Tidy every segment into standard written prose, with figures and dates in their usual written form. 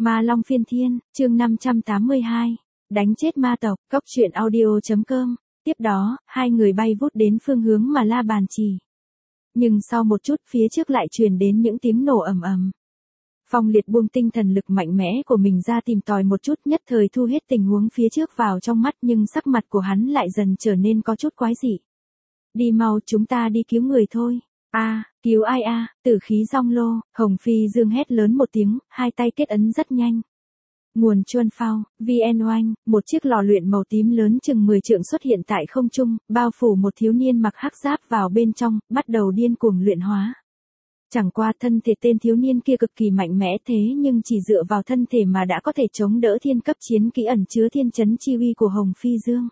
Ma Long Phiên Thiên, chương 582. Đánh chết ma tộc, cốc truyện audio.com. Tiếp đó, hai người bay vút đến phương hướng mà La Bàn chỉ. Nhưng sau một chút phía trước lại truyền đến những tiếng nổ ầm ầm. Phong Liệt buông tinh thần lực mạnh mẽ của mình ra tìm tòi một chút, nhất thời thu hết tình huống phía trước vào trong mắt, nhưng sắc mặt của hắn lại dần trở nên có chút quái dị. Đi mau, chúng ta đi cứu người thôi. Cứu ai a? Tử khí rong lô, Hồng Phi Dương hét lớn một tiếng, hai tay kết ấn rất nhanh. Nguồn Chuân Phao, VN Oanh, một chiếc lò luyện màu tím lớn chừng 10 trượng xuất hiện tại không trung, bao phủ một thiếu niên mặc hắc giáp vào bên trong, bắt đầu điên cuồng luyện hóa. Chẳng qua thân thể tên thiếu niên kia cực kỳ mạnh mẽ, thế nhưng chỉ dựa vào thân thể mà đã có thể chống đỡ thiên cấp chiến kỹ ẩn chứa thiên chấn chi uy của Hồng Phi Dương.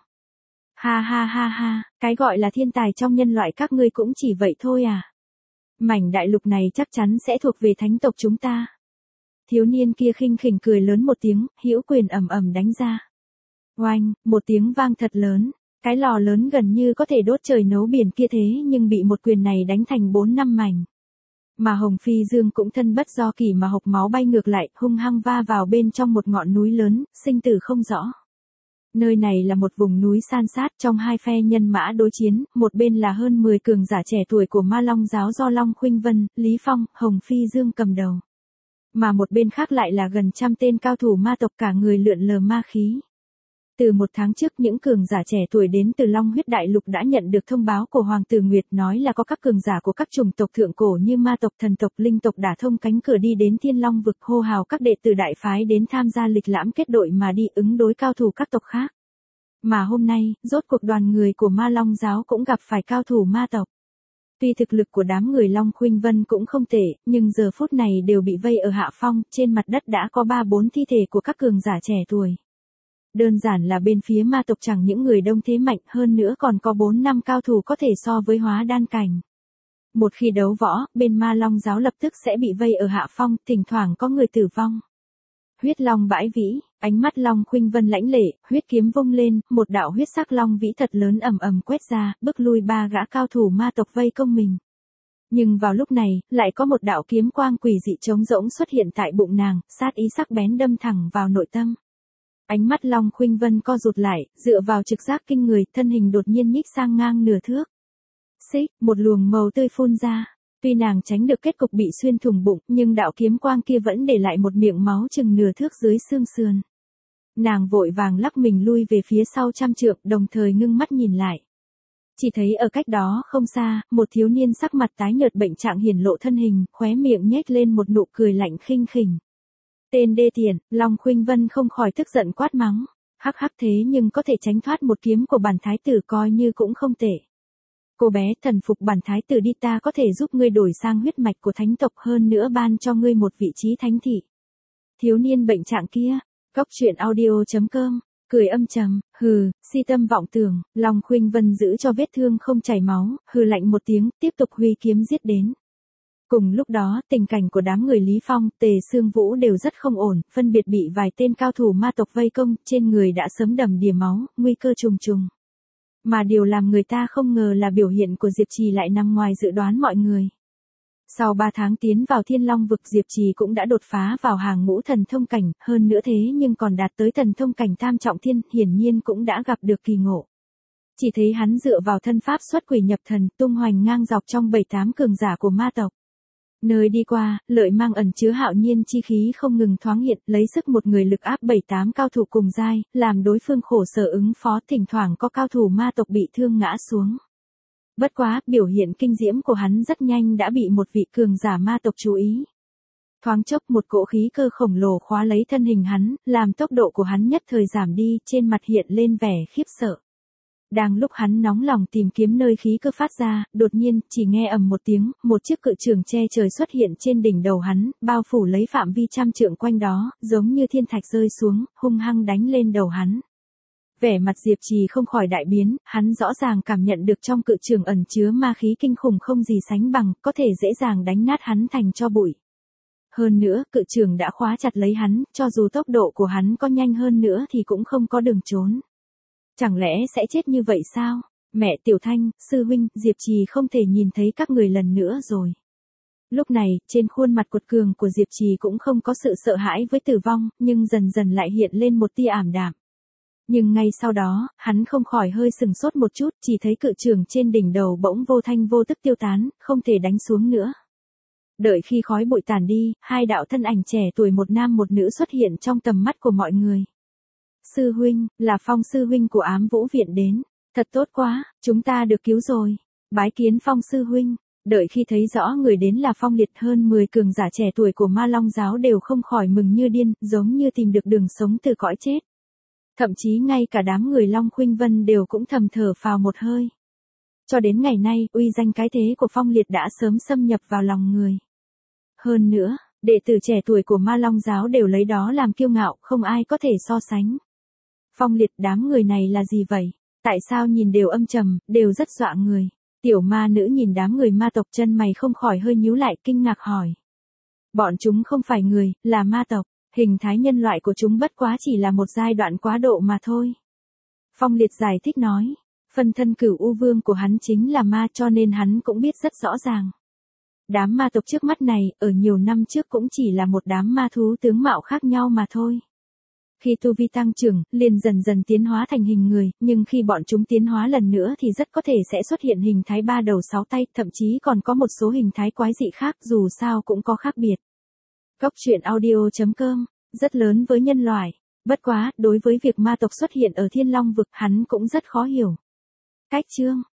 Ha ha ha ha, cái gọi là thiên tài trong nhân loại các ngươi cũng chỉ vậy thôi à. Mảnh đại lục này chắc chắn sẽ thuộc về thánh tộc chúng ta. Thiếu niên kia khinh khỉnh cười lớn một tiếng, hữu quyền ầm ầm đánh ra. Oanh, một tiếng vang thật lớn, cái lò lớn gần như có thể đốt trời nấu biển kia thế nhưng bị một quyền này đánh thành 4-5 mảnh. Mà Hồng Phi Dương cũng thân bất do kỳ mà hộc máu bay ngược lại, hung hăng va vào bên trong một ngọn núi lớn, sinh tử không rõ. Nơi này là một vùng núi san sát, trong hai phe nhân mã đối chiến, một bên là hơn 10 cường giả trẻ tuổi của Ma Long giáo do Long Khuynh Vân, Lý Phong, Hồng Phi Dương cầm đầu. Mà một bên khác lại là gần 100 tên cao thủ ma tộc cả người lượn lờ ma khí. Từ một tháng trước những cường giả trẻ tuổi đến từ Long Huyết Đại Lục đã nhận được thông báo của Hoàng tử Nguyệt nói là có các cường giả của các chủng tộc thượng cổ như ma tộc, thần tộc, linh tộc đả thông cánh cửa đi đến Thiên Long vực, hô hào các đệ tử đại phái đến tham gia lịch lãm kết đội mà đi ứng đối cao thủ các tộc khác. Mà hôm nay, rốt cuộc đoàn người của Ma Long giáo cũng gặp phải cao thủ ma tộc. Tuy thực lực của đám người Long Khuynh Vân cũng không tệ, nhưng giờ phút này đều bị vây ở hạ phong, trên mặt đất đã có 3-4 thi thể của các cường giả trẻ tuổi. Đơn giản là bên phía ma tộc chẳng những người đông thế mạnh, hơn nữa còn có 4-5 cao thủ có thể so với hóa đan cảnh. Một khi đấu võ, bên Ma Long giáo lập tức sẽ bị vây ở hạ phong, thỉnh thoảng có người tử vong. Huyết long bãi vĩ, ánh mắt Long Khuynh Vân lãnh lệ, huyết kiếm vung lên, một đạo huyết sắc long vĩ thật lớn ầm ầm quét ra, bức lui 3 gã cao thủ ma tộc vây công mình. Nhưng vào lúc này, lại có một đạo kiếm quang quỷ dị trống rỗng xuất hiện tại bụng nàng, sát ý sắc bén đâm thẳng vào nội tâm. Ánh mắt Long Khuynh Vân co rụt lại, dựa vào trực giác kinh người, thân hình đột nhiên nhích sang ngang nửa thước. Xích, một luồng màu tươi phun ra. Tuy nàng tránh được kết cục bị xuyên thủng bụng, nhưng đạo kiếm quang kia vẫn để lại một miệng máu chừng nửa thước dưới xương sườn. Nàng vội vàng lắc mình lui về phía sau 100 trượng, đồng thời ngưng mắt nhìn lại. Chỉ thấy ở cách đó không xa, một thiếu niên sắc mặt tái nhợt bệnh trạng hiển lộ thân hình, khóe miệng nhếch lên một nụ cười lạnh khinh khỉnh. Tên đê tiện, Long Khuynh Vân không khỏi tức giận quát mắng. Hắc hắc, thế nhưng có thể tránh thoát một kiếm của bản thái tử coi như cũng không tệ. Cô bé, thần phục bản thái tử đi, ta có thể giúp ngươi đổi sang huyết mạch của thánh tộc, hơn nữa ban cho ngươi một vị trí thánh thị. Thiếu niên bệnh trạng kia, cốc truyện audio.com, cười âm trầm, hừ, si tâm vọng tưởng, Long Khuynh Vân giữ cho vết thương không chảy máu, hừ lạnh một tiếng, tiếp tục huy kiếm giết đến. Cùng lúc đó, tình cảnh của đám người Lý Phong, Tề Sương Vũ đều rất không ổn, phân biệt bị vài tên cao thủ ma tộc vây công, trên người đã sớm đầm đìa máu, nguy cơ trùng trùng. Mà điều làm người ta không ngờ là biểu hiện của Diệp Trì lại nằm ngoài dự đoán mọi người. Sau 3 tháng tiến vào Thiên Long vực, Diệp Trì cũng đã đột phá vào hàng ngũ thần thông cảnh, hơn nữa thế nhưng còn đạt tới thần thông cảnh tam trọng thiên, hiển nhiên cũng đã gặp được kỳ ngộ. Chỉ thấy hắn dựa vào thân pháp xuất quỷ nhập thần, tung hoành ngang dọc trong 7-8 cường giả của ma tộc. Nơi đi qua, lợi mang ẩn chứa hạo nhiên chi khí không ngừng thoáng hiện, lấy sức một người lực áp 7-8 cao thủ cùng giai, làm đối phương khổ sở ứng phó, thỉnh thoảng có cao thủ ma tộc bị thương ngã xuống. Bất quá, biểu hiện kinh diễm của hắn rất nhanh đã bị một vị cường giả ma tộc chú ý. Thoáng chốc một cỗ khí cơ khổng lồ khóa lấy thân hình hắn, làm tốc độ của hắn nhất thời giảm đi, trên mặt hiện lên vẻ khiếp sợ. Đang lúc hắn nóng lòng tìm kiếm nơi khí cơ phát ra, đột nhiên, chỉ nghe ầm một tiếng, một chiếc cự trường che trời xuất hiện trên đỉnh đầu hắn, bao phủ lấy phạm vi 100 trượng quanh đó, giống như thiên thạch rơi xuống, hung hăng đánh lên đầu hắn. Vẻ mặt Diệp Trì không khỏi đại biến, hắn rõ ràng cảm nhận được trong cự trường ẩn chứa ma khí kinh khủng không gì sánh bằng, có thể dễ dàng đánh nát hắn thành tro bụi. Hơn nữa, cự trường đã khóa chặt lấy hắn, cho dù tốc độ của hắn có nhanh hơn nữa thì cũng không có đường trốn. Chẳng lẽ sẽ chết như vậy sao? Mẹ Tiểu Thanh, sư huynh, Diệp Trì không thể nhìn thấy các người lần nữa rồi. Lúc này, trên khuôn mặt cuột cường của Diệp Trì cũng không có sự sợ hãi với tử vong, nhưng dần dần lại hiện lên một tia ảm đạm. Nhưng ngay sau đó, hắn không khỏi hơi sừng sốt một chút, chỉ thấy cự trường trên đỉnh đầu bỗng vô thanh vô tức tiêu tán, không thể đánh xuống nữa. Đợi khi khói bụi tàn đi, hai đạo thân ảnh trẻ tuổi một nam một nữ xuất hiện trong tầm mắt của mọi người. Sư huynh, là Phong sư huynh của Ám Vũ Viện đến. Thật tốt quá, chúng ta được cứu rồi. Bái kiến Phong sư huynh. Đợi khi thấy rõ người đến là Phong Liệt, hơn 10 cường giả trẻ tuổi của Ma Long giáo đều không khỏi mừng như điên, giống như tìm được đường sống từ cõi chết. Thậm chí ngay cả đám người Long Khuynh Vân đều cũng thầm thở phào một hơi. Cho đến ngày nay, uy danh cái thế của Phong Liệt đã sớm xâm nhập vào lòng người. Hơn nữa, đệ tử trẻ tuổi của Ma Long giáo đều lấy đó làm kiêu ngạo, không ai có thể so sánh. Phong Liệt, đám người này là gì vậy? Tại sao nhìn đều âm trầm, đều rất dọa người? Tiểu ma nữ nhìn đám người ma tộc, chân mày không khỏi hơi nhíu lại, kinh ngạc hỏi. Bọn chúng không phải người, là ma tộc. Hình thái nhân loại của chúng bất quá chỉ là một giai đoạn quá độ mà thôi. Phong Liệt giải thích nói. Phân thân Cửu U Vương của hắn chính là ma, cho nên hắn cũng biết rất rõ ràng. Đám ma tộc trước mắt này, ở nhiều năm trước cũng chỉ là một đám ma thú tướng mạo khác nhau mà thôi. Khi tu vi tăng trưởng, liền dần dần tiến hóa thành hình người, nhưng khi bọn chúng tiến hóa lần nữa thì rất có thể sẽ xuất hiện hình thái 3 đầu 6 tay, thậm chí còn có một số hình thái quái dị khác, dù sao cũng có khác biệt. Cốc truyện audio.com, rất lớn với nhân loại. Bất quá, đối với việc ma tộc xuất hiện ở Thiên Long vực, hắn cũng rất khó hiểu. Cách chương